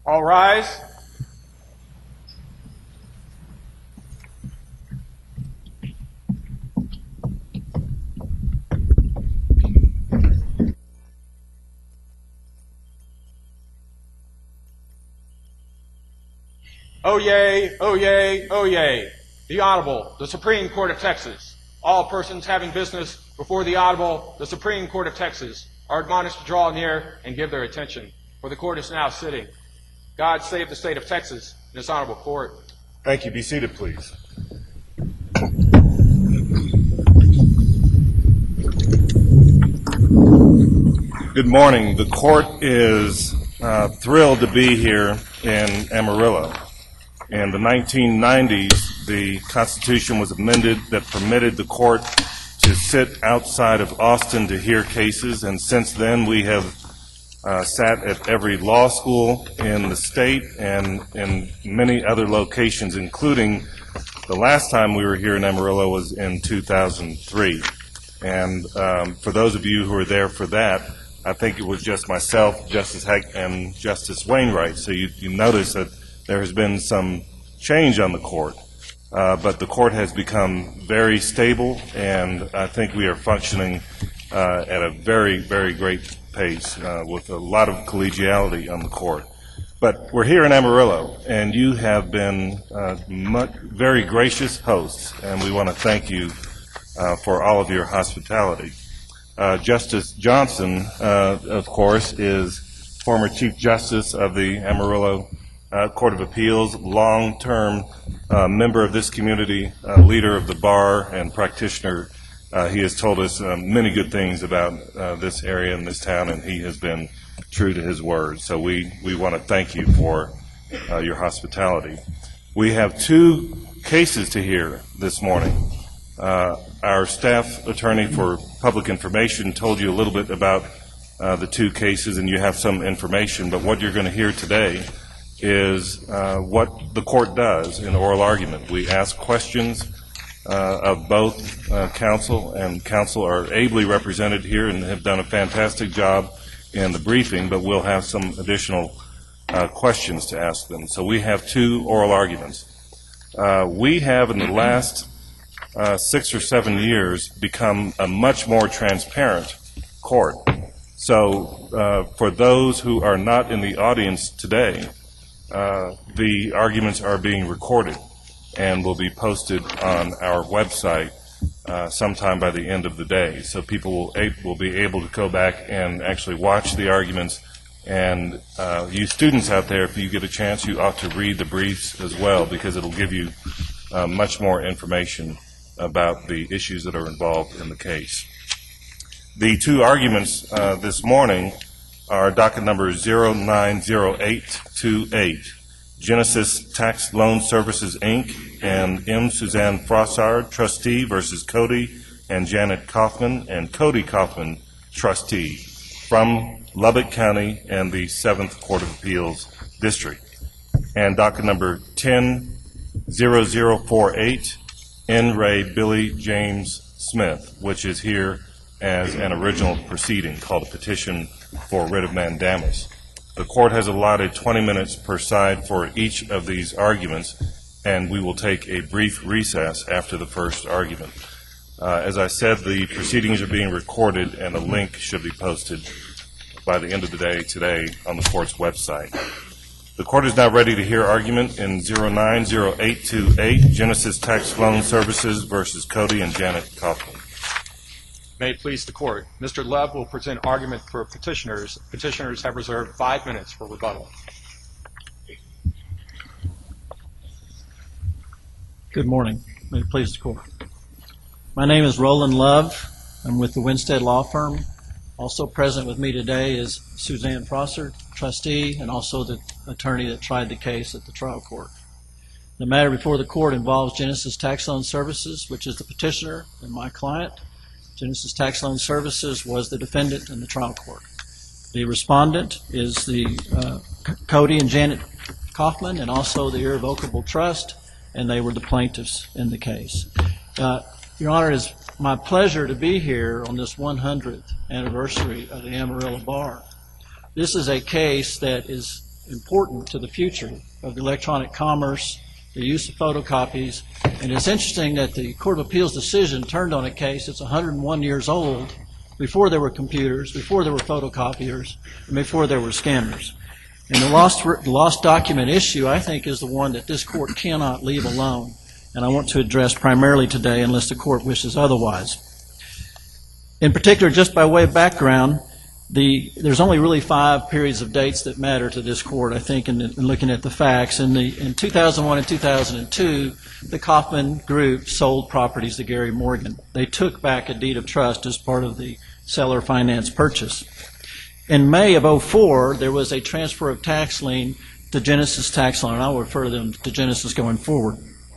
All rise. Oyez, oyez, oyez. The Honorable, the Supreme Court of Texas. All persons having business before the Honorable, the Supreme Court of Texas, are admonished to draw near and give their attention, for the court is now sitting. God save the state of Texas and this honorable court. Thank you. Be seated, please. Good morning. The court is thrilled to be here in Amarillo. In the 1990s, the Constitution was amended that permitted the court to sit outside of Austin to hear cases, and since then we have sat at every law school in the state and in many other locations, including the last time we were here in Amarillo was in 2003. And for those of you who were there for that, I think it was just myself, Justice Heck, and Justice Wainwright. So you notice that there has been some change on the court, but the court has become very stable, and I think we are functioning at a very, very great pace with a lot of collegiality on the court. But we're here in Amarillo, and you have been very gracious hosts, and we want to thank you for all of your hospitality. Justice Johnson, of course, is former Chief Justice of the Amarillo Court of Appeals, long-term member of this community, leader of the bar and practitioner. He has told us many good things about this area and this town, and he has been true to his word. So we want to thank you for your hospitality. We have two cases to hear this morning. Our staff attorney for public information told you a little bit about the two cases, and you have some information, but what you're going to hear today is what the court does in oral argument. We ask questions of both counsel, and counsel are ably represented here and have done a fantastic job in the briefing, but we'll have some additional questions to ask them. So we have two oral arguments. We have in the last 6 or 7 years become a much more transparent court. So for those who are not in the audience today, the arguments are being recorded and will be posted on our website sometime by the end of the day. So people will be able to go back and actually watch the arguments. And you students out there, if you get a chance, you ought to read the briefs as well, because it'll give you much more information about the issues that are involved in the case. The two arguments this morning are docket number 090828, Genesis Tax Loan Services, Inc., and M. Suzanne Frossard, trustee, versus Cody and Janet Kaufman, and Cody Kaufman, trustee, from Lubbock County and the 7th Court of Appeals District. And docket number 100048, N. Ray Billy James Smith, which is here as an original proceeding called a petition for writ of mandamus. The court has allotted 20 minutes per side for each of these arguments, and we will take a brief recess after the first argument. As I said, the proceedings are being recorded, and a link should be posted by the end of the day today on the court's website. The court is now ready to hear argument in 090828, Genesis Tax Loan Services versus Cody and Janet Kaufman. May it please the court. Mr. Love will present argument for petitioners. Petitioners have reserved 5 minutes for rebuttal. Good morning. May it please the court. My name is Roland Love. I'm with the Winstead Law Firm. Also present with me today is Suzanne Frossard, trustee, and also the attorney that tried the case at the trial court. The matter before the court involves Genesis Tax Loan Services, which is the petitioner and my client. Genesis Tax Loan Services was the defendant in the trial court. The respondent is the Cody and Janet Kaufman, and also the irrevocable trust, and they were the plaintiffs in the case. Your Honor, it is my pleasure to be here on this 100th anniversary of the Amarillo Bar. This is a case that is important to the future of electronic commerce, the use of photocopies. And it's interesting that the Court of Appeals decision turned on a case that's 101 years old, before there were computers, before there were photocopiers, and before there were scanners. And the lost document issue, I think, is the one that this court cannot leave alone. And I want to address primarily today, unless the court wishes otherwise. In particular, just by way of background, there's only really 5 periods of dates that matter to this court, I think, in looking at the facts. In 2001 and 2002, the Kaufman Group sold properties to Gary Morgan. They took back a deed of trust as part of the seller finance purchase. In May of 2004, there was a transfer of tax lien to Genesis Tax Lien. I'll refer to them to Genesis going forward.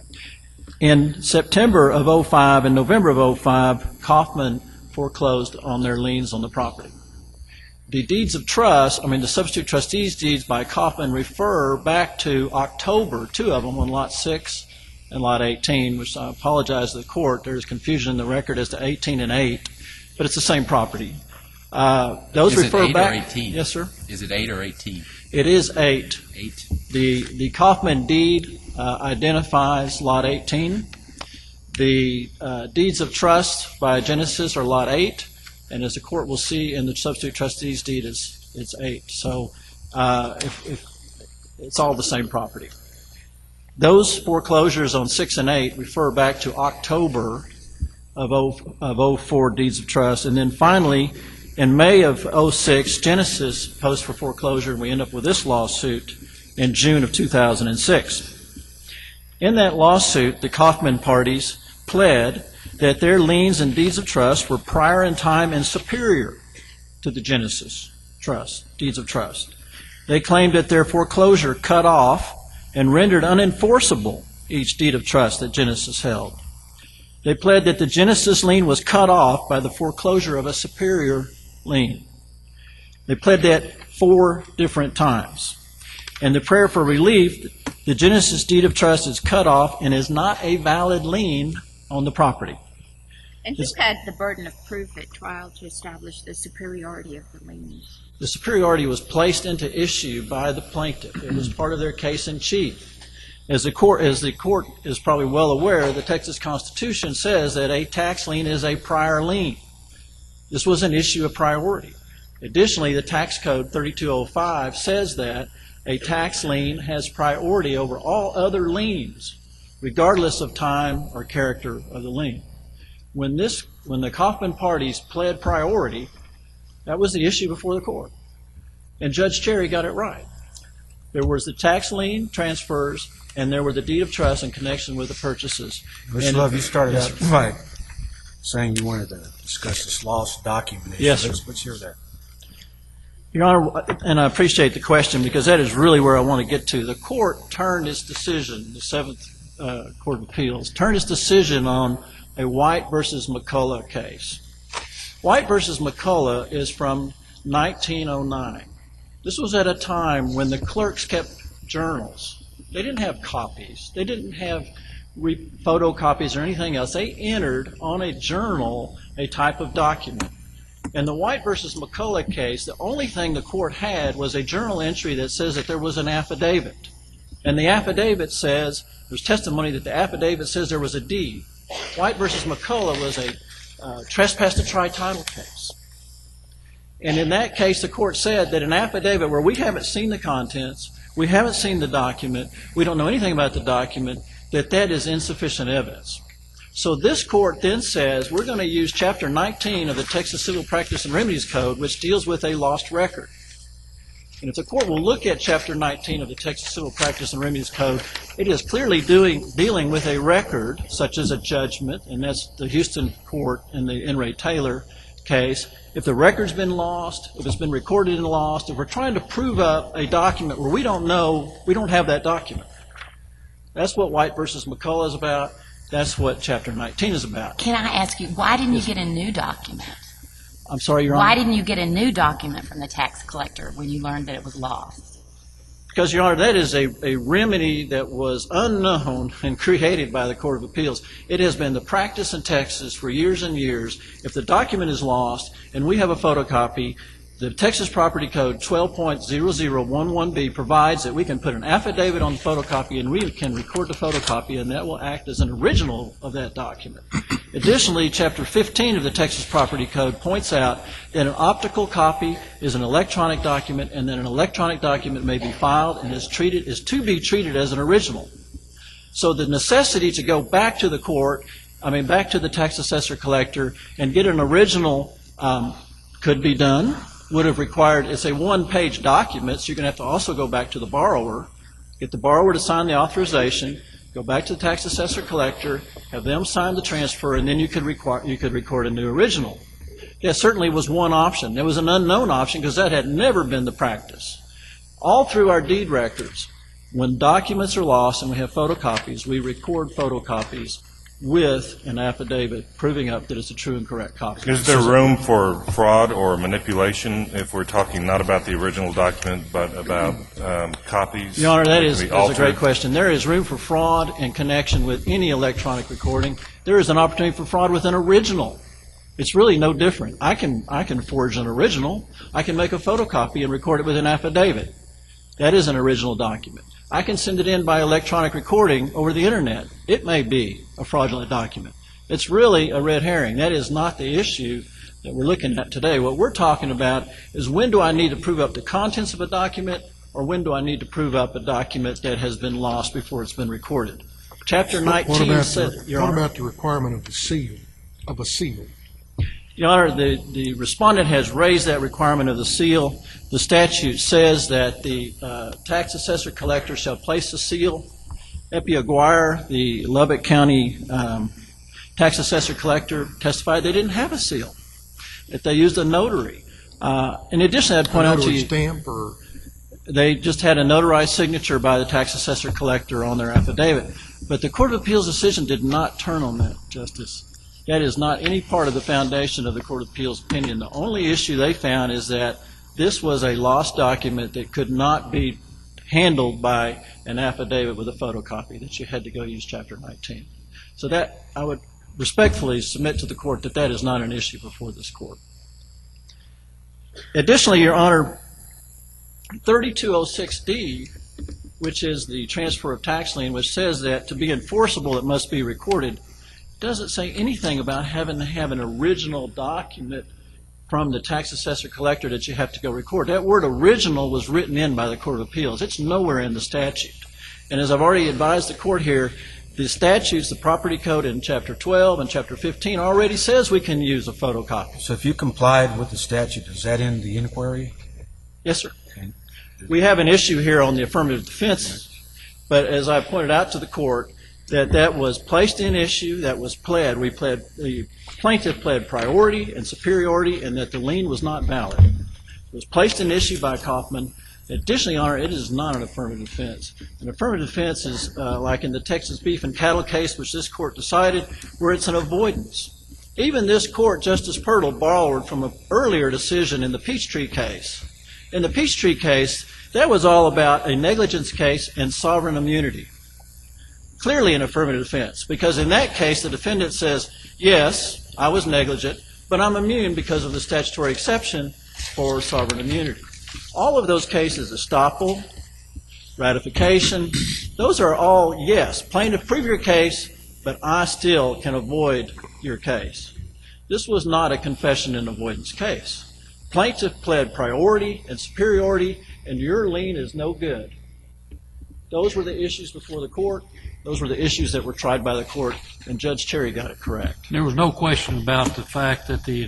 In September of 2005 and November of 2005, Kaufman foreclosed on their liens on the property. The deeds of trust, the substitute trustees' deeds by Kaufman refer back to October, 2 of them on Lot 6 and Lot 18, which I apologize to the court. There's confusion in the record as to 18 and 8, but it's the same property. Those Is refer it 8 back. or 18? Yes, sir. Is it 8 or 18? It is 8. 8. The Kaufman deed identifies Lot 18. The deeds of trust by Genesis are Lot 8. And as the court will see in the substitute trustee's deed, it's 8. So if it's all the same property. Those foreclosures on 6 and 8 refer back to October of 04 deeds of trust. And then finally, in May of 06, Genesis posts for foreclosure, and we end up with this lawsuit in June of 2006. In that lawsuit, the Kaufman parties pled that their liens and deeds of trust were prior in time and superior to the Genesis deeds of trust. They claimed that their foreclosure cut off and rendered unenforceable each deed of trust that Genesis held. They pled that the Genesis lien was cut off by the foreclosure of a superior lien. They pled that 4 different times. And the prayer for relief, the Genesis deed of trust is cut off and is not a valid lien on the property. And who had the burden of proof at trial to establish the superiority of the liens? The superiority was placed into issue by the plaintiff. It was part of their case in chief. As the court is probably well aware, the Texas Constitution says that a tax lien is a prior lien. This was an issue of priority. Additionally, the tax code 3205 says that a tax lien has priority over all other liens, regardless of time or character of the lien. When the Kaufman parties pled priority, that was the issue before the court. And Judge Cherry got it right. There was the tax lien transfers, and there were the deed of trust in connection with the purchases. Mr. Love, you started out by saying you wanted to discuss this lost document issue. Yes, sir. Let's hear that. Your Honor, and I appreciate the question because that is really where I want to get to. The court turned its decision, the Seventh Court of Appeals, turned its decision on a White versus McCullough case. White versus McCullough is from 1909. This was at a time when the clerks kept journals. They didn't have copies. They didn't have photocopies or anything else. They entered on a journal a type of document. In the White versus McCullough case, the only thing the court had was a journal entry that says that there was an affidavit. And the affidavit says, there's testimony that the affidavit says there was a deed. White versus McCullough was a trespass to try title case. And in that case, the court said that an affidavit where we haven't seen the contents, we haven't seen the document, we don't know anything about the document, that is insufficient evidence. So this court then says we're going to use Chapter 19 of the Texas Civil Practice and Remedies Code, which deals with a lost record. And if the court will look at Chapter 19 of the Texas Civil Practice and Remedies Code, it is clearly dealing with a record, such as a judgment, and that's the Houston court in the N. Ray Taylor case. If the record's been lost, if it's been recorded and lost, if we're trying to prove up a document where we don't know, we don't have that document. That's what White versus McCullough is about. That's what Chapter 19 is about. Can I ask you, why didn't you get a new document? I'm sorry, Your Honor? Why didn't you get a new document from the tax collector when you learned that it was lost? Because, Your Honor, that is a remedy that was unknown and created by the Court of Appeals. It has been the practice in Texas for years and years. If the document is lost and we have a photocopy, The Texas Property Code 12.0011B provides that we can put an affidavit on the photocopy and we can record the photocopy, and that will act as an original of that document. Additionally, Chapter 15 of the Texas Property Code points out that an optical copy is an electronic document, and that an electronic document may be filed and is to be treated as an original. So the necessity to go back to the back to the tax assessor collector and get an original could be done. Would have required, it's a one-page document, so you're going to have to also go back to the borrower, get the borrower to sign the authorization, go back to the tax assessor collector, have them sign the transfer, and then you could record a new original. That certainly was one option. There was an unknown option because that had never been the practice. All through our deed records, when documents are lost and we have photocopies, we record photocopies with an affidavit proving up that it's a true and correct copy. Is there room for fraud or manipulation if we're talking not about the original document but about copies? Your Honor, that's can be a altered? great question. There is room for fraud in connection with any electronic recording. There is an opportunity for fraud with an original. It's really no different. I can forge an original. I can make a photocopy and record it with an affidavit. That is an original document. I can send it in by electronic recording over the Internet. It may be a fraudulent document. It's really a red herring. That is not the issue that we're looking at today. What we're talking about is when do I need to prove up the contents of a document, or when do I need to prove up a document that has been lost before it's been recorded. Chapter 19 says... What about the requirement of a seal? Your Honor, the respondent has raised that requirement of the seal. The statute says that the tax assessor collector shall place the seal. Epi Aguirre, the Lubbock County tax assessor collector, testified they didn't have a seal, that they used a notary. In addition, I'd point out to you, stamp or they just had a notarized signature by the tax assessor collector on their affidavit. But the Court of Appeals decision did not turn on that, Justice. That is not any part of the foundation of the Court of Appeals opinion. The only issue they found is that this was a lost document that could not be handled by an affidavit with a photocopy, that you had to go use Chapter 19. So that, I would respectfully submit to the Court that that is not an issue before this Court. Additionally, Your Honor, 3206D, which is the transfer of tax lien, which says that to be enforceable it must be recorded, doesn't say anything about having to have an original document from the tax assessor collector that you have to go record. That word original was written in by the Court of Appeals. It's nowhere in the statute. And as I've already advised the Court here, the statutes, the property code in Chapter 12 and Chapter 15 already says we can use a photocopy. So if you complied with the statute, does that end the inquiry? Yes, sir. Okay. We have an issue here on the affirmative defense, but as I pointed out to the Court, that was placed in issue, that was pled. The plaintiff pled priority and superiority, and that the lien was not valid. It was placed in issue by Kaufman. Additionally, Your Honor, it is not an affirmative defense. An affirmative defense is like in the Texas beef and cattle case, which this Court decided, where it's an avoidance. Even this Court, Justice Pirtle, borrowed from an earlier decision in the Peachtree case. In the Peachtree case, that was all about a negligence case and sovereign immunity. Clearly an affirmative defense, because in that case the defendant says, yes, I was negligent, but I'm immune because of the statutory exception for sovereign immunity. All of those cases, estoppel, ratification, those are all, yes, plaintiff, prove your case, but I still can avoid your case. This was not a confession and avoidance case. Plaintiff pled priority and superiority, and your lien is no good. Those were the issues before the Court. Those were the issues that were tried by the Court, and Judge Cherry got it correct. There was no question about the fact that the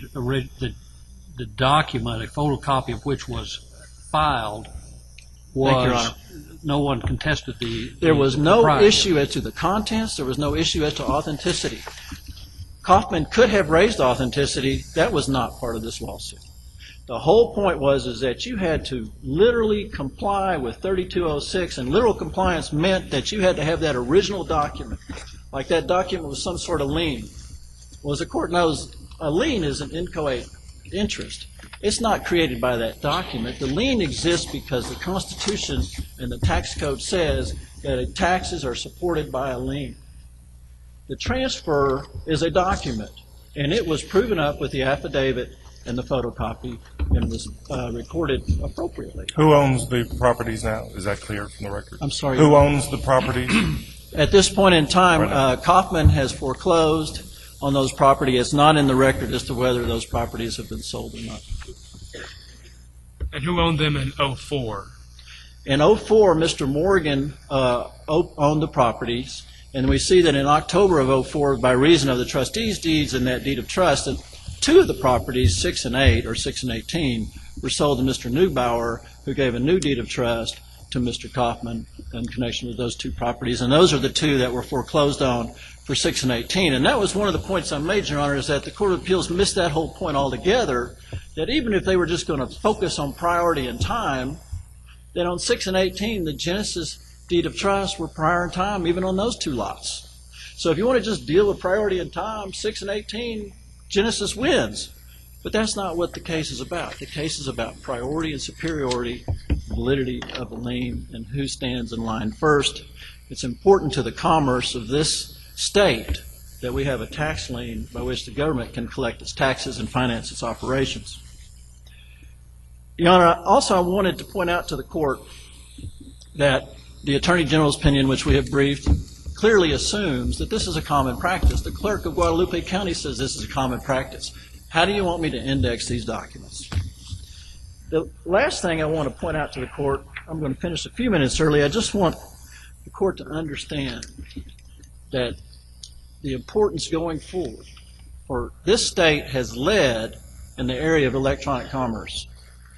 document, a photocopy of which was filed, Thank you, Your Honor. No one contested the There was no propriety. issue as to the contents. There was no issue as to authenticity. Kaufman could have raised authenticity. That was not part of this lawsuit. The whole point was that you had to literally comply with 3206, and literal compliance meant that you had to have that original document, like that document was some sort of lien. Well, as the Court knows, a lien is an inchoate interest. It's not created by that document. The lien exists because the Constitution and the tax code says that taxes are supported by a lien. The transfer is a document, and it was proven up with the affidavit and the photocopy, and was recorded appropriately. Who owns the properties now? Is that clear from the record? I'm sorry. Who owns the properties? At this point in time, Kaufman has foreclosed on those properties. It's not in the record as to whether those properties have been sold or not. And who owned them in 04? In 04, Mr. Morgan owned the properties, and we see that in October of 04, by reason of the trustees' deeds and that deed of trust, that 2 of the properties, 6 and 8, or 6 and 18, were sold to Mr. Neubauer, who gave a new deed of trust to Mr. Kaufman in connection with those 2 properties. And those are the 2 that were foreclosed on for 6 and 18. And that was one of the points I made, Your Honor, is that the Court of Appeals missed that whole point altogether, that even if they were just going to focus on priority and time, that on 6 and 18, the Genesis deed of trust were prior in time, even on those 2 lots. So if you want to just deal with priority and time, 6 and 18, Genesis wins. But that's not what the case is about. The case is about priority and superiority, validity of a lien, and who stands in line first. It's important to the commerce of this state that we have a tax lien by which the government can collect its taxes and finance its operations. Your Honor, also I wanted to point out to the Court that the Attorney General's opinion, which we have briefed, clearly assumes that this is a common practice. The clerk of Guadalupe County says this is a common practice. How do you want me to index these documents? The last thing I want to point out to the Court, I'm going to finish a few minutes early. I just want the Court to understand that the importance going forward, for this state has led in the area of electronic commerce.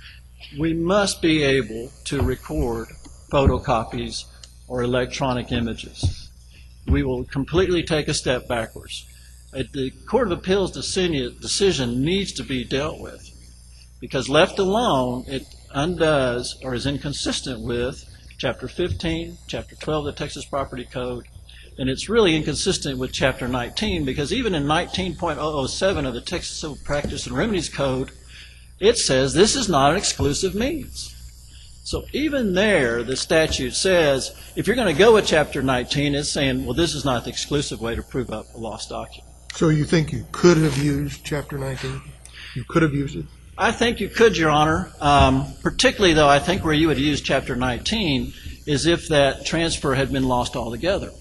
We must be able to record photocopies or electronic images. We will completely take a step backwards. The Court of Appeals decision needs to be dealt with, because left alone, it undoes or is inconsistent with Chapter 15, Chapter 12 of the Texas Property Code, and it's really inconsistent with Chapter 19, because even in 19.007 of the Texas Civil Practice and Remedies Code, it says this is not an exclusive means. So even there, the statute says, if you're going to go with Chapter 19, it's saying, well, this is not the exclusive way to prove up a lost document. So you think you could have used Chapter 19? You could have used it? I think you could, Your Honor. Particularly, though, I think where you would use Chapter 19 is if that transfer had been lost altogether.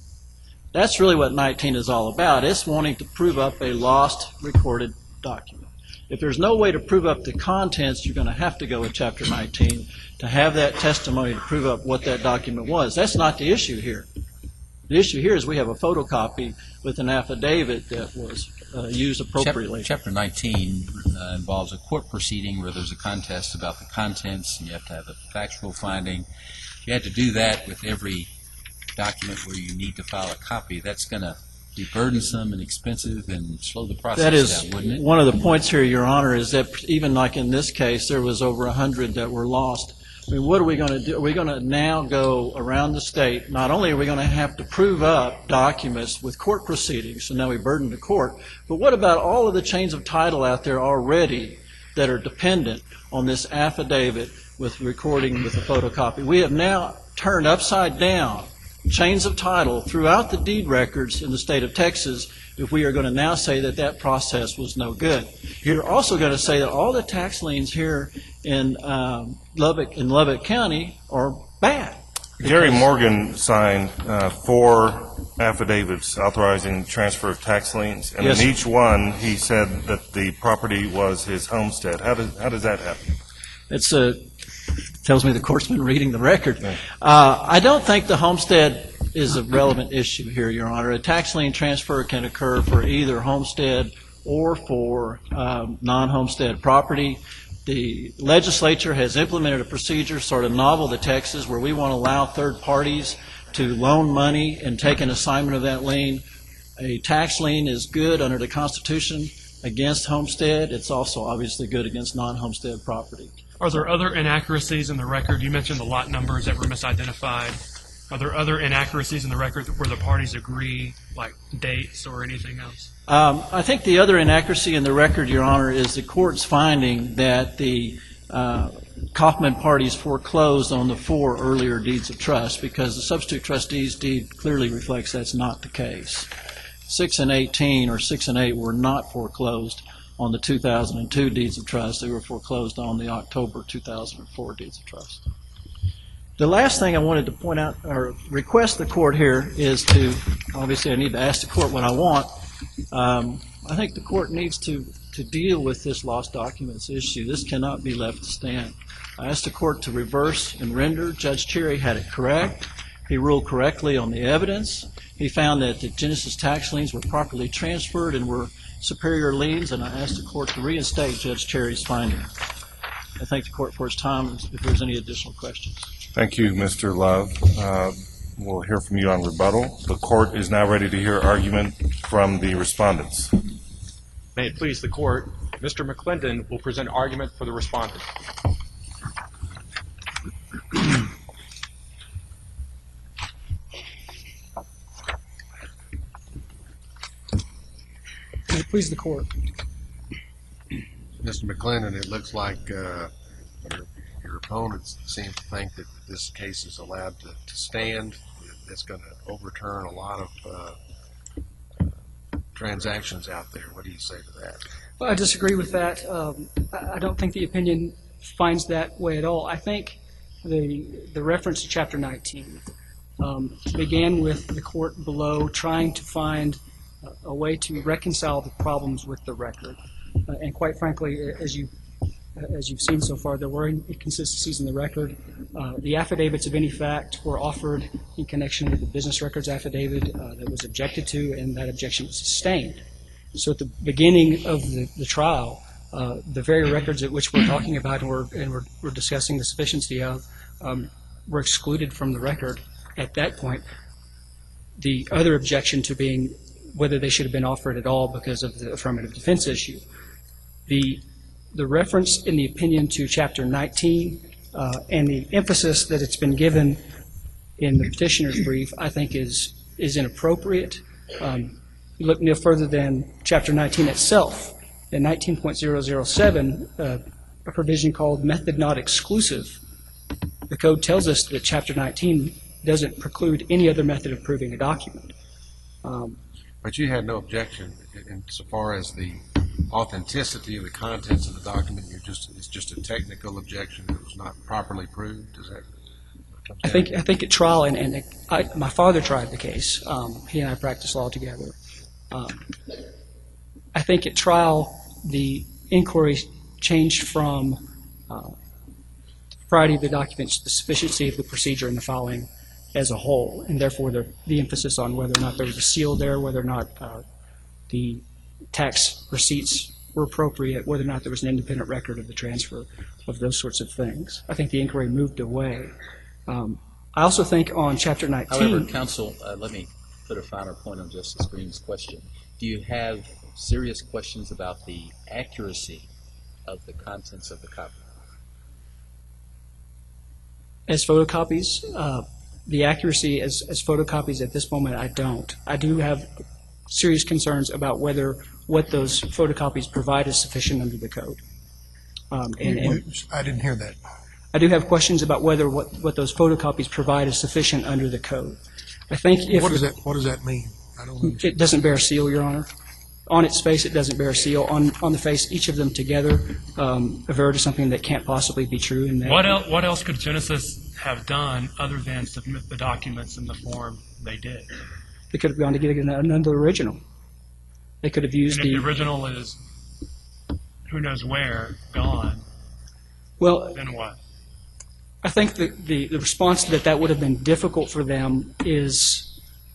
That's really what 19 is all about. It's wanting to prove up a lost recorded document. If there's no way to prove up the contents, you're going to have to go with Chapter 19 to have that testimony to prove up what that document was. That's not the issue here. The issue here is we have a photocopy with an affidavit that was used appropriately. Chapter 19 involves a court proceeding where there's a contest about the contents, and you have to have a factual finding. If you had to do that with every document where you need to file a copy, that's going to be burdensome and expensive and slow the process down, wouldn't it? That is one of the points here, Your Honor, is that even like in this case, there was over 100 that were lost. I mean, what are we going to do? Are we going to now go around the state? Not only are we going to have to prove up documents with court proceedings, so now we burden the court, but what about all of the chains of title out there already that are dependent on this affidavit with recording with a photocopy? We have now turned upside down chains of title throughout the deed records in the state of Texas if we are going to now say that that process was no good. You're also going to say that all the tax liens here in Lubbock County are bad. Gary Morgan signed 4 affidavits authorizing transfer of tax liens, and Yes, in each one he said that the property was his homestead. How does that happen? It's tells me the court's been reading the record. I don't think the homestead is a relevant issue here, Your Honor. A tax lien transfer can occur for either homestead or for non-homestead property. The legislature has implemented a procedure sort of novel to Texas where we want to allow third parties to loan money and take an assignment of that lien. A tax lien is good under the Constitution against homestead. It's also obviously good against non-homestead property. Are there other inaccuracies in the record? You mentioned the lot numbers that were misidentified. Are there other inaccuracies in the record where the parties agree, like dates or anything else? I think the other inaccuracy in the record, Your Honor, is the court's finding that the Kaufman parties foreclosed on the 4 earlier deeds of trust, because the substitute trustee's deed clearly reflects that's not the case. 6 and 18 or 6 and 8 were not foreclosed on the 2002 deeds of trust. They were foreclosed on the October 2004 deeds of trust. The last thing I wanted to point out or request the court here is to, obviously I need to ask the court what I want. I think the court needs to deal with this lost documents issue. This cannot be left to stand. I asked the court to reverse and render. Judge Cherry had it correct. He ruled correctly on the evidence. He found that the Genesis tax liens were properly transferred and were superior liens, and I asked the court to reinstate Judge Cherry's finding. I thank the court for its time. If there's any additional questions. Thank you, Mr. Love. We'll hear from you on rebuttal. The court is now ready to hear argument from the respondents. May it please the court, Mr. McClendon will present argument for the respondent. May it please the court. Mr. McClendon, it looks like your opponents seem to think that this case is allowed to stand. It's going to overturn a lot of transactions out there. What do you say to that? Well, I disagree with that. I don't think the opinion finds that way at all. I think the reference to Chapter 19 began with the court below trying to find a way to reconcile the problems with the record. And quite frankly, as you've seen so far, there were inconsistencies in the record. The affidavits of any fact were offered in connection with the business records affidavit that was objected to, and that objection was sustained. So at the beginning of the trial, the very records at which we're talking about and we're discussing the sufficiency of were excluded from the record at that point. The other objection to being whether they should have been offered at all because of the affirmative defense issue. The reference in the opinion to Chapter 19 and the emphasis that it's been given in the petitioner's brief, I think is inappropriate. You look no further than Chapter 19 itself. In 19.007, a provision called method not exclusive, the code tells us that Chapter 19 doesn't preclude any other method of proving a document. But you had no objection insofar as the authenticity of the contents of the document. It's just a technical objection that was not properly proved. Is that? I think at trial, and my father tried the case. He and I practiced law together. I think at trial the inquiry changed from propriety of the documents, the sufficiency of the procedure and the filing as a whole, and therefore the emphasis on whether or not there was a seal there, whether or not the tax receipts were appropriate, whether or not there was an independent record of the transfer of those sorts of things. I think the inquiry moved away. I also think on Chapter 19... However, counsel, let me put a finer point on Justice Green's question. Do you have serious questions about the accuracy of the contents of the copy? As photocopies, the accuracy as photocopies at this moment, I don't. I do have serious concerns about whether what those photocopies provide is sufficient under the code. I didn't hear that. I do have questions about whether what those photocopies provide is sufficient under the code. I think if what does that mean? I don't understand. It doesn't bear a seal, Your Honor. On its face, it doesn't bear a seal. On the face, each of them together aver to something that can't possibly be true. What else could Genesis have done other than submit the documents in the form they did? They could have gone to get another original. They could have used and if the original is who knows where, gone, well, then what? I think the response that would have been difficult for them is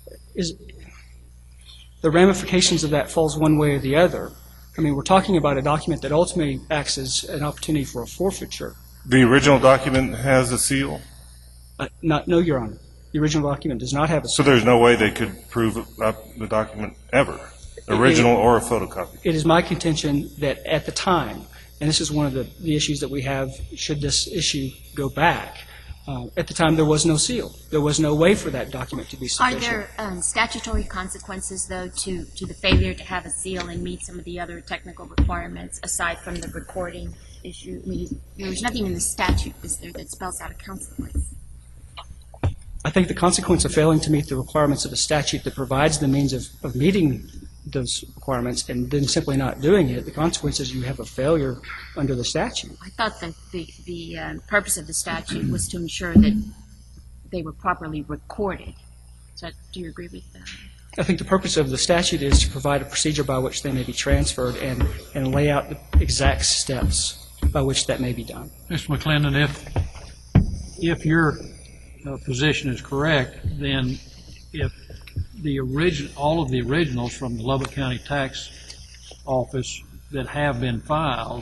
the ramifications of that falls one way or the other. I mean, we're talking about a document that ultimately acts as an opportunity for a forfeiture. The original document has a seal? No, Your Honor. The original document does not have a seal. So there's no way they could prove up the document ever, original or a photocopy? It is my contention that at the time, and this is one of the issues that we have should this issue go back, at the time there was no seal. There was no way for that document to be sufficient. Are there statutory consequences, though, to the failure to have a seal and meet some of the other technical requirements aside from the recording issue? I mean, there's nothing in the statute, is there, that spells out a consequence? I think the consequence of failing to meet the requirements of a statute that provides the means of meeting those requirements and then simply not doing it, the consequence is you have a failure under the statute. I thought that the purpose of the statute was to ensure that they were properly recorded. So do you agree with that? I think the purpose of the statute is to provide a procedure by which they may be transferred and lay out the exact steps by which that may be done. Mr. McClendon, if your position is correct, then if all of the originals from the Lubbock County Tax Office that have been filed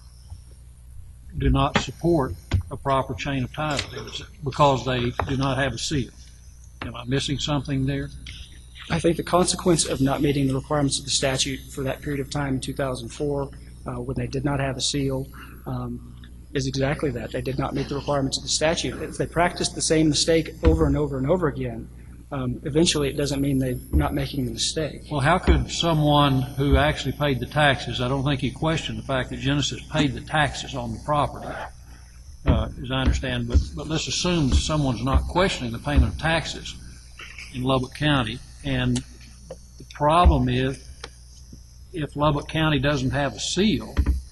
do not support a proper chain of title because they do not have a seal. Am I missing something there? I think the consequence of not meeting the requirements of the statute for that period of time in 2004, when they did not have a seal, is exactly that. They did not meet the requirements of the statute. If they practiced the same mistake over and over and over again, eventually it doesn't mean they're not making the mistake. Well, how could someone who actually paid the taxes, I don't think you question the fact that Genesis paid the taxes on the property, as I understand, but let's assume someone's not questioning the payment of taxes in Lubbock County, and the problem is if Lubbock County doesn't have a seal,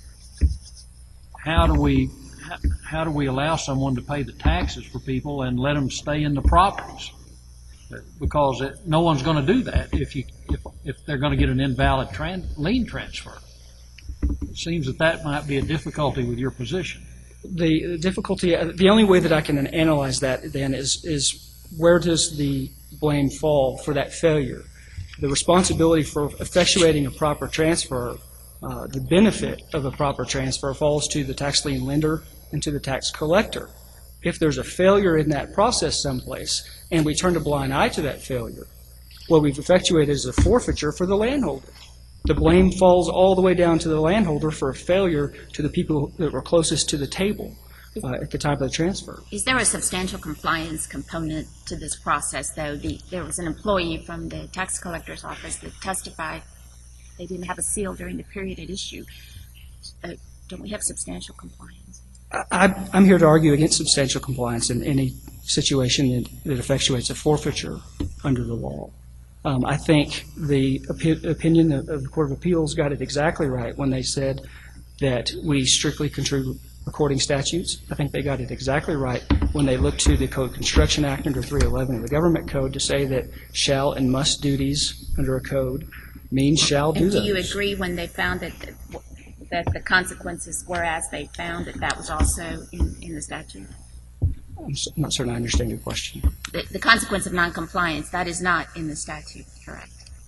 how do we allow someone to pay the taxes for people and let them stay in the properties? Because no one's going to do that if they're going to get an invalid lien transfer. It seems that might be a difficulty with your position. The difficulty, the only way that I can analyze that then is where does the blame fall for that failure? The responsibility for effectuating a proper transfer, the benefit of a proper transfer falls to the tax lien lender and to the tax collector. If there's a failure in that process someplace and we turn a blind eye to that failure, what we've effectuated is a forfeiture for the landholder. The blame falls all the way down to the landholder for a failure to the people that were closest to the table at the time of the transfer. Is there a substantial compliance component to this process, though? There was an employee from the tax collector's office that testified they didn't have a seal during the period at issue. Don't we have substantial compliance? I'm here to argue against substantial compliance in any situation that effectuates a forfeiture under the law. I think the opinion of the Court of Appeals got it exactly right when they said that we strictly construe recording statutes. I think they got it exactly right when they looked to the Code Construction Act under 311 of the Government Code to say that shall and must duties under a code means shall do those. And do you agree when they found that the consequences were as they found that was also in the statute? I'm not certain I understand your question. The consequence of noncompliance, that is not in the statute, correct?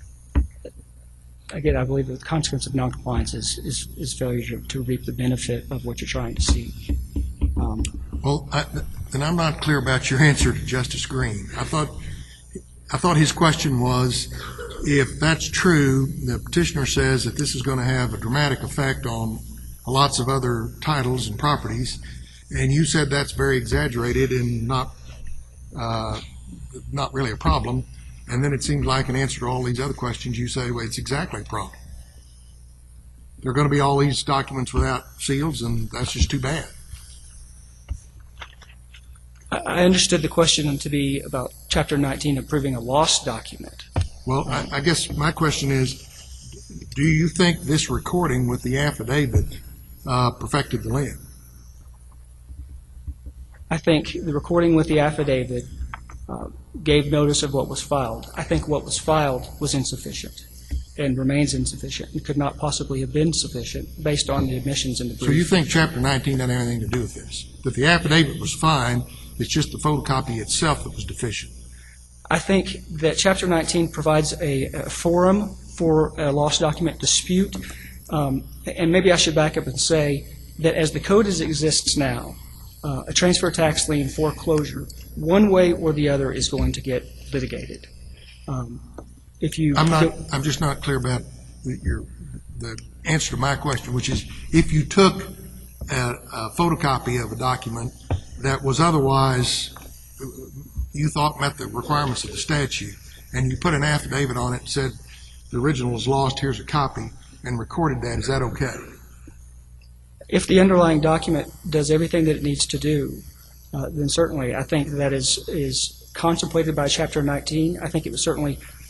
Again, I believe that the consequence of noncompliance is failure to reap the benefit of what you're trying to see. Well, then I'm not clear about your answer to Justice Green. I thought his question was, if that's true, the petitioner says that this is going to have a dramatic effect on lots of other titles and properties, and you said that's very exaggerated and not really a problem. And then it seems like an answer to all these other questions, you say, well, it's exactly a problem. There are going to be all these documents without seals, and that's just too bad. I understood the question to be about Chapter 19 approving a lost document. Well, I guess my question is, do you think this recording with the affidavit perfected the lien? I think the recording with the affidavit gave notice of what was filed. I think what was filed was insufficient and remains insufficient and could not possibly have been sufficient based on the admissions in the brief. So you think Chapter 19 had anything to do with this? That the affidavit was fine, it's just the photocopy itself that was deficient? I think that Chapter 19 provides a forum for a lost document dispute. And maybe I should back up and say that as the code as it exists now, a transfer tax lien foreclosure, one way or the other is going to get litigated. I'm just not clear about the answer to my question, which is if you took a photocopy of a document that was otherwise you thought met the requirements of the statute, and you put an affidavit on it and said the original was lost, here's a copy, and recorded that, is that okay? If the underlying document does everything that it needs to do, then certainly I think that is contemplated by Chapter 19. I think it was certainly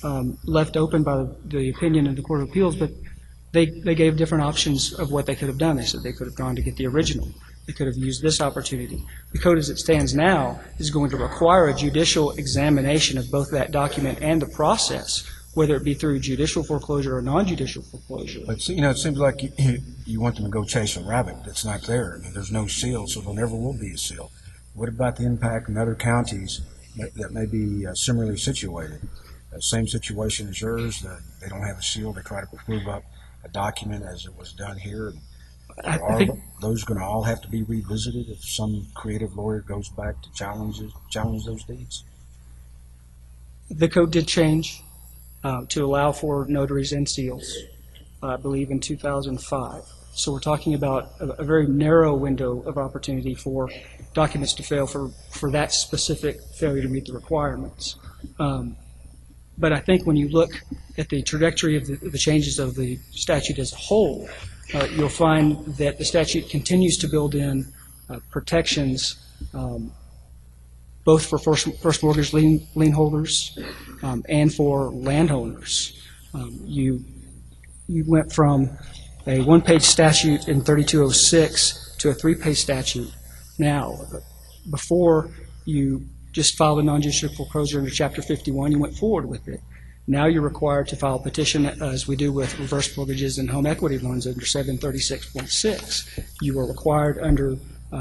left open by the opinion of the Court of Appeals, but they gave different options of what they could have done. They said they could have gone to get the original. They could have used this opportunity. The code as it stands now is going to require a judicial examination of both that document and the process, whether it be through judicial foreclosure or non-judicial foreclosure. But, it seems like you want them to go chase a rabbit that's not there. I mean, there's no seal, so there never will be a seal. What about the impact in other counties that may be similarly situated? Same situation as yours, they don't have a seal, they try to prove up a document as it was done here. Are those going to all have to be revisited if some creative lawyer goes back to challenge those deeds? The code did change to allow for notaries and seals, I believe in 2005. So we're talking about a very narrow window of opportunity for documents to fail for that specific failure to meet the requirements. But I think when you look at the trajectory of the changes of the statute as a whole, you'll find that the statute continues to build in protections both for first mortgage lien holders and for landowners. You went from a one-page statute in 3206 to a three-page statute now. Before you just filed a non-judicial foreclosure under Chapter 51, you went forward with it. Now you're required to file a petition, as we do with reverse mortgages and home equity loans under 736.6. You are required under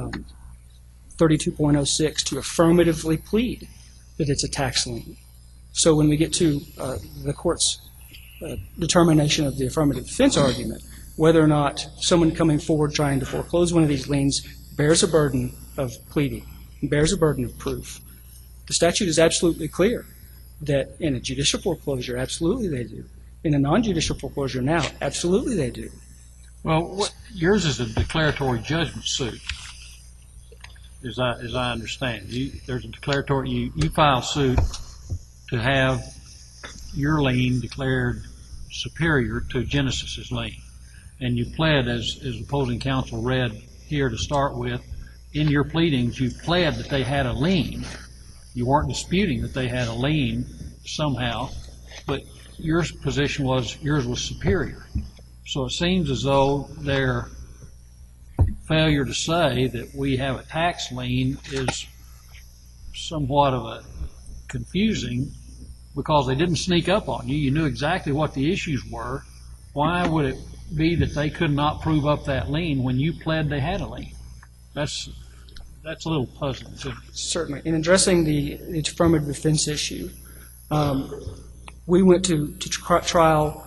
32.06 to affirmatively plead that it's a tax lien. So when we get to the court's determination of the affirmative defense argument, whether or not someone coming forward trying to foreclose one of these liens bears a burden of pleading, bears a burden of proof, the statute is absolutely clear that in a judicial foreclosure, absolutely they do. In a non-judicial foreclosure now, absolutely they do. Well, yours is a declaratory judgment suit, as I understand. There's a declaratory. You file suit to have your lien declared superior to Genesis's lien, and you pled, as opposing counsel read here to start with, in your pleadings you pled that they had a lien. You weren't disputing that they had a lien somehow, but your position was yours was superior. So it seems as though their failure to say that we have a tax lien is somewhat of a confusing, because they didn't sneak up on you. You knew exactly what the issues were. Why would it be that they could not prove up that lien when you pled they had a lien? That's a little puzzling to me. Certainly. In addressing the affirmative defense issue, we went to trial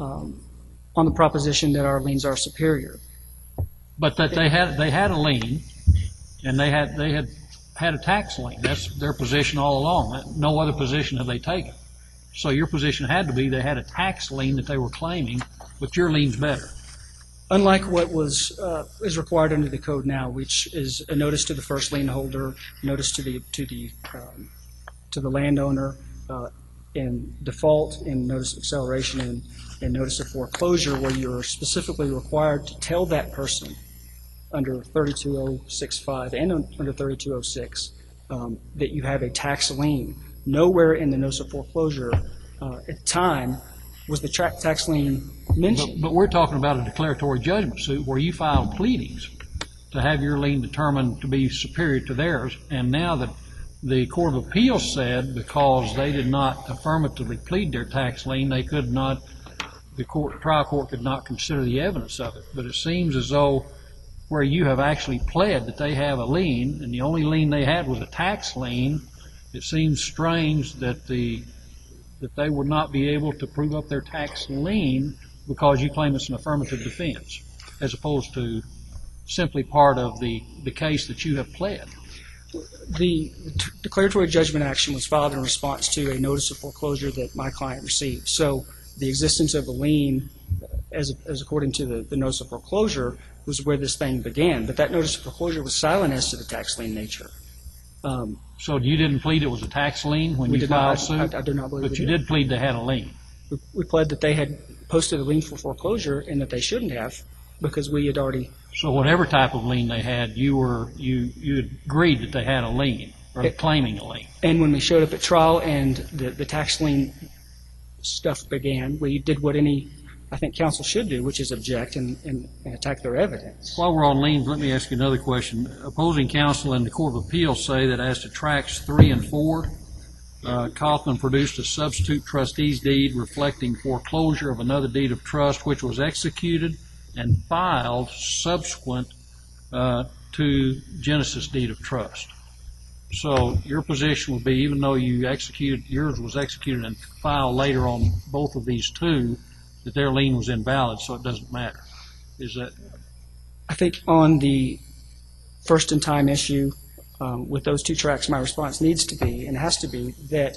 on the proposition that our liens are superior. But that they had a lien, and they had a tax lien. That's their position all along. No other position have they taken. So your position had to be they had a tax lien that they were claiming, but your lien's better. Unlike what is required under the code now, which is a notice to the first lien holder, notice to the landowner, in default, in notice of acceleration, and notice of foreclosure, where you're specifically required to tell that person under 32065 and under 3206 that you have a tax lien. Nowhere in the notice of foreclosure at the time was the tax lien mentioned. But we're talking about a declaratory judgment suit where you filed pleadings to have your lien determined to be superior to theirs, and now that the Court of Appeals said because they did not affirmatively plead their tax lien, they could not, the trial court could not consider the evidence of it. But it seems as though where you have actually pled that they have a lien, and the only lien they had was a tax lien, it seems strange that they would not be able to prove up their tax lien because you claim it's an affirmative defense, as opposed to simply part of the case that you have pled. The declaratory judgment action was filed in response to a notice of foreclosure that my client received. So the existence of a lien, as according to the notice of foreclosure, was where this thing began. But that notice of foreclosure was silent as to the tax lien nature. So you didn't plead it was a tax lien when you filed suit? I do not believe But you did plead they had a lien. We pled that they had posted a lien for foreclosure and that they shouldn't have, because we had already. So whatever type of lien they had, you agreed that they had a lien, or claiming a lien. And when we showed up at trial and the tax lien stuff began. We did what any, I think, counsel should do, which is object and attack their evidence. While we're on liens, let me ask you another question. Opposing counsel in the Court of Appeals say that as to tracts 3 and 4, Kaufman produced a substitute trustee's deed reflecting foreclosure of another deed of trust which was executed and filed subsequent to Genesis deed of trust. So your position would be, even though yours was executed and filed later on both of these two, that their lien was invalid, so it doesn't matter. Is that? I think on the first in time issue, with those two tracts, my response needs to be, and has to be, that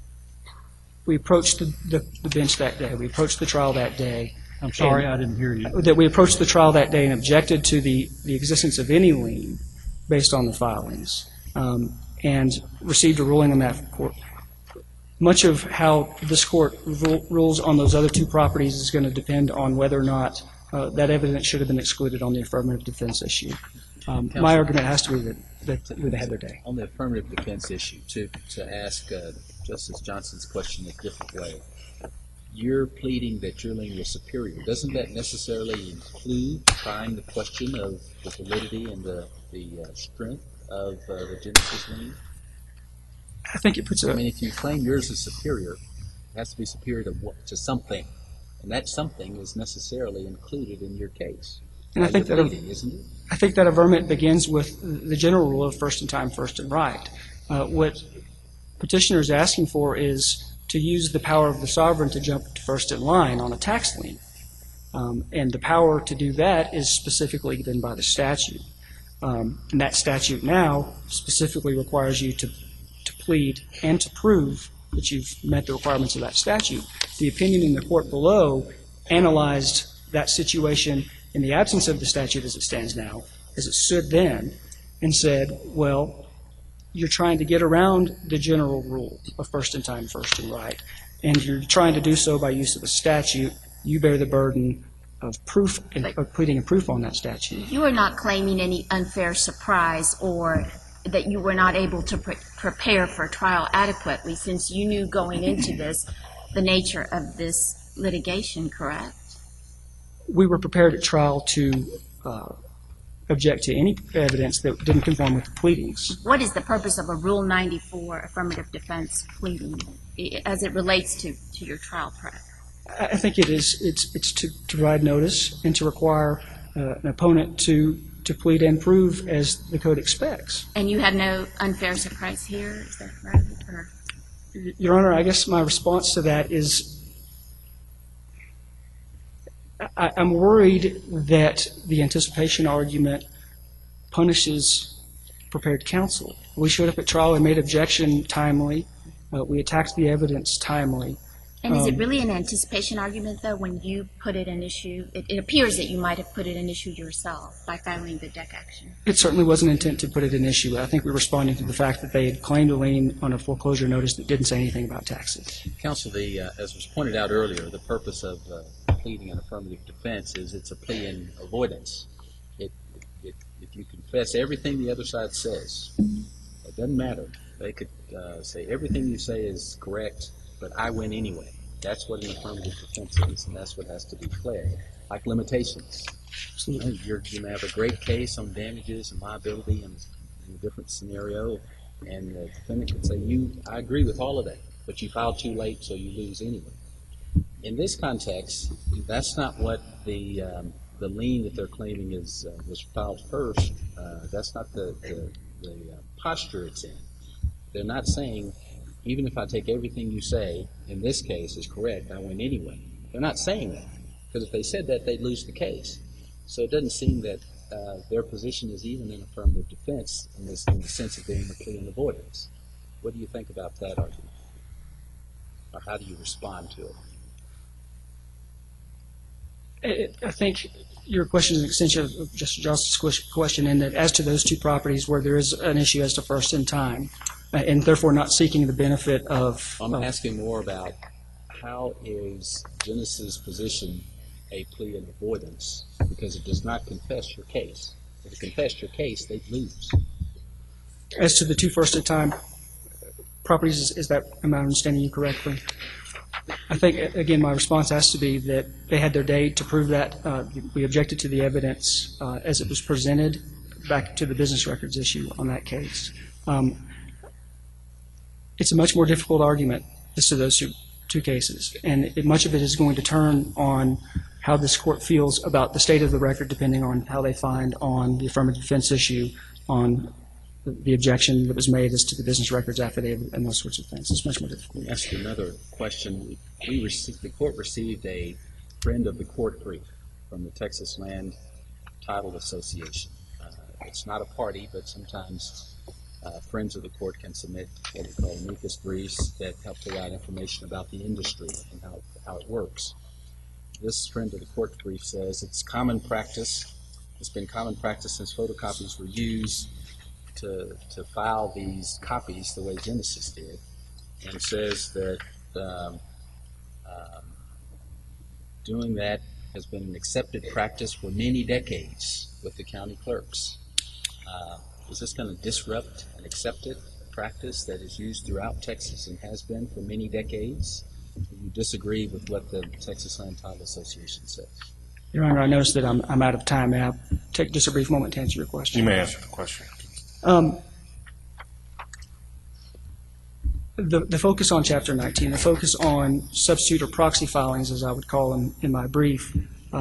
we approached the bench that day. We approached the trial that day. I'm sorry, I didn't hear you. That we approached the trial that day and objected to the existence of any lien based on the filings, and received a ruling on that from court. Much of how this court rules on those other two properties is going to depend on whether or not that evidence should have been excluded on the affirmative defense issue. My argument has to be that they had their day. On the affirmative defense issue, to ask Justice Johnson's question a different way, you're pleading that your lien was superior. Doesn't that necessarily include trying the question of the validity and the strength of the Genesis lien? I think it puts I mean, if you claim yours is superior, it has to be superior to something, and that something is necessarily included in your case. And I think that pleading, isn't it? I think that averment begins with the general rule of first in time, first in right. What petitioner is asking for is to use the power of the sovereign to jump to first in line on a tax lien, and the power to do that is specifically given by the statute. And that statute now specifically requires you to plead and to prove that you've met the requirements of that statute. The opinion in the court below analyzed that situation in the absence of the statute as it stands now, as it stood then, and said, well, you're trying to get around the general rule of first in time, first in right, and you're trying to do so by use of a statute. You bear the burden of proof, of pleading a proof on that statute. You are not claiming any unfair surprise or that you were not able to prepare for trial adequately, since you knew going into this the nature of this litigation, correct? We were prepared at trial to object to any evidence that didn't conform with the pleadings. What is the purpose of a Rule 94 affirmative defense pleading as it relates to your trial prep? I think it's to provide notice and to require an opponent to plead and prove as the code expects. And you had no unfair surprise here, is that right? Or? Your Honor, I guess my response to that is I'm worried that the anticipation argument punishes prepared counsel. We showed up at trial and made objection timely. We attacked the evidence timely. And is it really an anticipation argument, though, when you put it in issue? It appears that you might have put it in issue yourself by filing the deck action. It certainly wasn't intent to put it in issue. I think we're responding to the fact that they had claimed a lien on a foreclosure notice that didn't say anything about taxes. Counsel, as was pointed out earlier, the purpose of pleading an affirmative defense is it's a plea in avoidance. If you confess everything the other side says, it doesn't matter. They could say everything you say is correct, but I win anyway. That's what an affirmative defense is, and that's what has to be pled, like limitations. You may have a great case on damages and liability in a different scenario, and the defendant could say, I agree with all of that, but you filed too late, so you lose anyway. In this context, that's not what the lien that they're claiming was filed first. That's not the posture it's in. They're not saying, even if I take everything you say, in this case, is correct, I win anyway. They're not saying that, because if they said that, they'd lose the case. So it doesn't seem that their position is even an affirmative defense in the sense of being a plea in avoidance. What do you think about that argument? Or how do you respond to it? I think your question is an extension of Justice Johnson's question, in that as to those two properties where there is an issue as to first in time, and therefore not seeking the benefit of... I'm asking more about how is Genesis' position a plea in avoidance, because it does not confess your case. If it confessed your case, they'd lose. As to the two first in time properties, am I understanding you correctly? I think, again, my response has to be that they had their day to prove that. We objected to the evidence as it was presented back to the business records issue on that case. It's a much more difficult argument as to those two cases, and much of it is going to turn on how this court feels about the state of the record, depending on how they find on the affirmative defense issue, on the objection that was made as to the business records affidavit, and those sorts of things. It's much more difficult. Let me ask you another question. The court received a friend of the court brief from the Texas Land Title Association. It's not a party, but sometimes friends of the court can submit what we call amicus briefs that help provide information about the industry and how it works. This friend of the court brief says it's common practice. It's been common practice since photocopies were used to file these copies the way Genesis did, and says that doing that has been an accepted practice for many decades with the county clerks. Is this going to disrupt an accepted practice that is used throughout Texas and has been for many decades? Do you disagree with what the Texas Land Title Association says? Your Honor, I notice that I'm out of time. May I take just a brief moment to answer your question? You may answer the question. The focus on Chapter 19, the focus on substitute or proxy filings, as I would call them in my brief,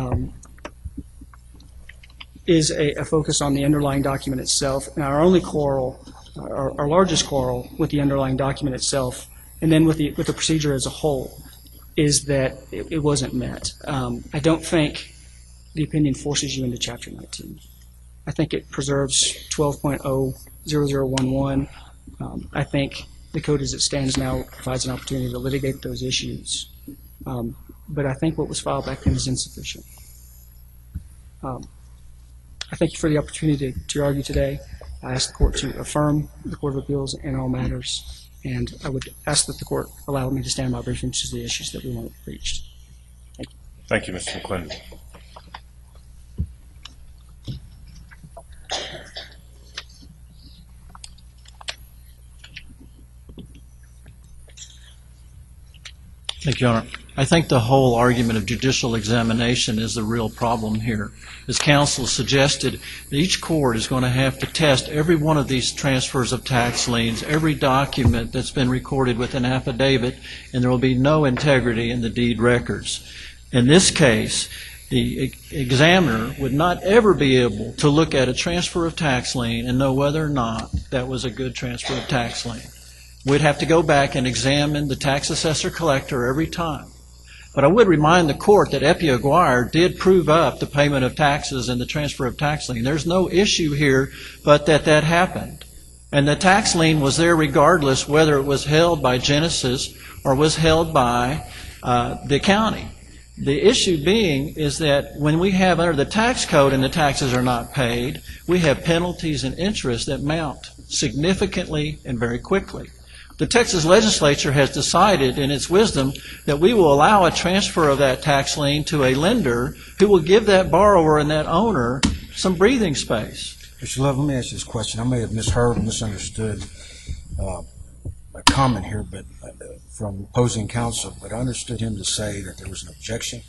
is a focus on the underlying document itself. And our only quarrel, our largest quarrel with the underlying document itself, and then with the procedure as a whole, is that it wasn't met. I don't think the opinion forces you into Chapter 19. I think it preserves 12.00011. I think the code as it stands now provides an opportunity to litigate those issues. But I think what was filed back then is insufficient. I thank you for the opportunity to argue today. I ask the Court to affirm the Court of Appeals in all matters, and I would ask that the Court allow me to stand by briefing to the issues that we want reached. Thank you. Thank you, Mr. McClendon. Thank you, Your Honor. I think the whole argument of judicial examination is the real problem here. As counsel suggested, each court is going to have to test every one of these transfers of tax liens, every document that's been recorded with an affidavit, and there will be no integrity in the deed records. In this case, the examiner would not ever be able to look at a transfer of tax lien and know whether or not that was a good transfer of tax lien. We'd have to go back and examine the tax assessor collector every time. But I would remind the court that Epi Aguirre did prove up the payment of taxes and the transfer of tax lien. There's no issue here but that happened. And the tax lien was there regardless whether it was held by Genesis or was held by the county. The issue being is that when we have under the tax code and the taxes are not paid, we have penalties and interest that mount significantly and very quickly. The Texas legislature has decided in its wisdom that we will allow a transfer of that tax lien to a lender who will give that borrower and that owner some breathing space. Mr. Love, let me ask you this question. I may have misheard or misunderstood a comment here but from opposing counsel, but I understood him to say that there was an objection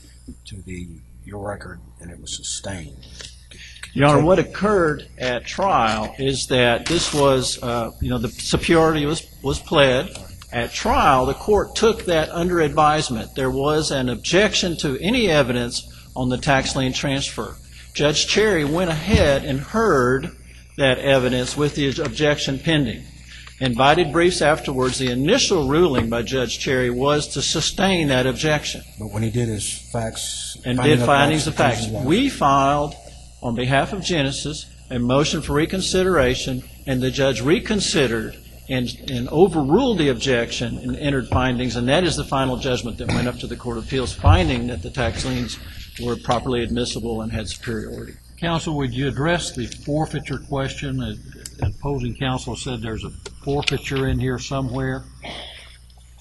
to your record and it was sustained. Your Honor, what occurred at trial is that this was, the superiority was pled. At trial, the court took that under advisement. There was an objection to any evidence on the tax lien transfer. Judge Cherry went ahead and heard that evidence with the objection pending. Invited briefs afterwards, the initial ruling by Judge Cherry was to sustain that objection. But when he did his facts... And did findings of facts. We filed, on behalf of Genesis, a motion for reconsideration, and the judge reconsidered and overruled the objection and entered findings, and that is the final judgment that went up to the Court of Appeals, finding that the tax liens were properly admissible and had superiority. Counsel, would you address the forfeiture question? Opposing counsel said there's a forfeiture in here somewhere.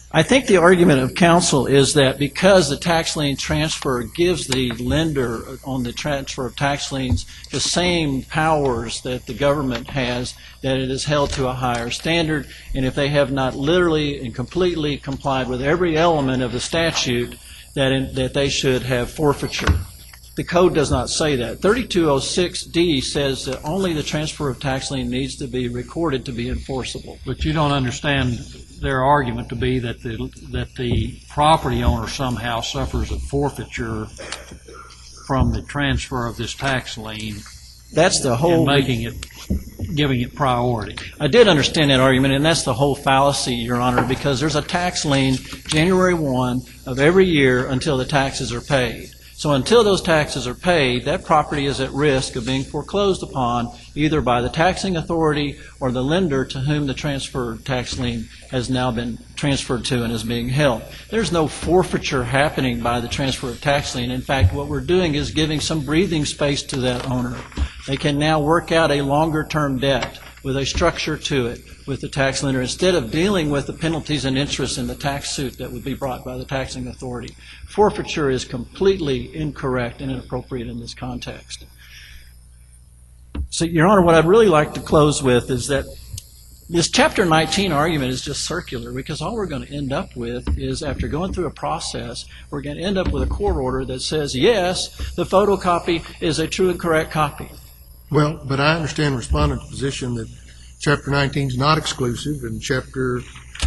I think the argument of counsel is that because the tax lien transfer gives the lender on the transfer of tax liens the same powers that the government has, that it is held to a higher standard, and if they have not literally and completely complied with every element of the statute, that they should have forfeiture. The code does not say that. 3206D says that only the transfer of tax lien needs to be recorded to be enforceable. But you don't understand their argument to be that the property owner somehow suffers a forfeiture from the transfer of this tax lien. That's the whole... And giving it priority. I did understand that argument, and that's the whole fallacy, Your Honor, because there's a tax lien January 1 of every year until the taxes are paid. So until those taxes are paid, that property is at risk of being foreclosed upon either by the taxing authority or the lender to whom the transferred tax lien has now been transferred to and is being held. There's no forfeiture happening by the transfer of tax lien. In fact, what we're doing is giving some breathing space to that owner. They can now work out a longer-term debt with a structure to it with the tax lender instead of dealing with the penalties and interest in the tax suit that would be brought by the taxing authority. Forfeiture is completely incorrect and inappropriate in this context. So, Your Honor, what I'd really like to close with is that this Chapter 19 argument is just circular because all we're going to end up with is, after going through a process, we're going to end up with a court order that says, yes, the photocopy is a true and correct copy. Well, but I understand the respondent's position that Chapter 19 is not exclusive, and Section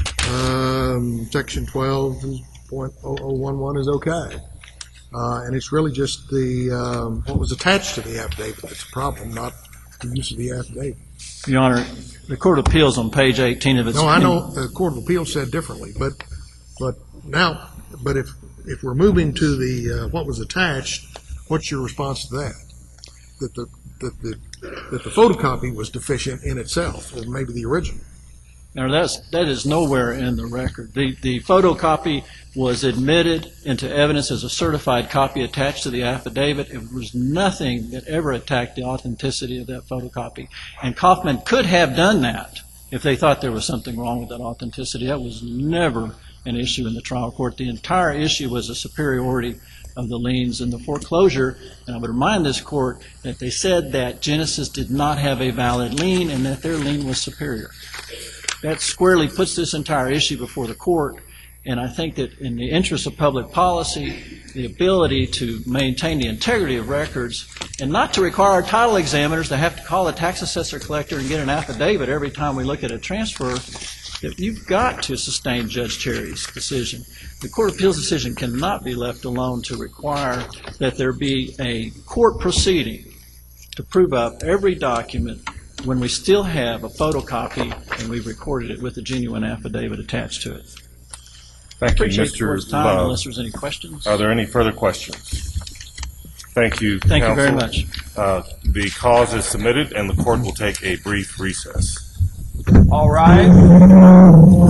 12.0011 is okay. And it's really just the what was attached to the affidavit that's a problem, not the use of the affidavit. Your Honor, the Court of Appeals on page 18 of its... No, I know the Court of Appeals said differently, but if we're moving to the what was attached, what's your response to that? That the photocopy was deficient in itself, or maybe the original. Now, that is nowhere in the record. The photocopy was admitted into evidence as a certified copy attached to the affidavit. There was nothing that ever attacked the authenticity of that photocopy. And Kaufman could have done that if they thought there was something wrong with that authenticity. That was never an issue in the trial court. The entire issue was the superiority of the liens and the foreclosure. And I would remind this court that they said that Genesis did not have a valid lien and that their lien was superior. That squarely puts this entire issue before the court, and I think that in the interest of public policy, the ability to maintain the integrity of records and not to require title examiners to have to call a tax assessor collector and get an affidavit every time we look at a transfer, that you've got to sustain Judge Cherry's decision. The Court of Appeals decision cannot be left alone to require that there be a court proceeding to prove up every document when we still have a photocopy and we've recorded it with a genuine affidavit attached to it. Thank you, Appreciate the Mr. court's time, Love. unless there's any questions. Are there any further questions? Thank you, Thank counsel. you very much. The cause is submitted, and the court will take a brief recess. All rise.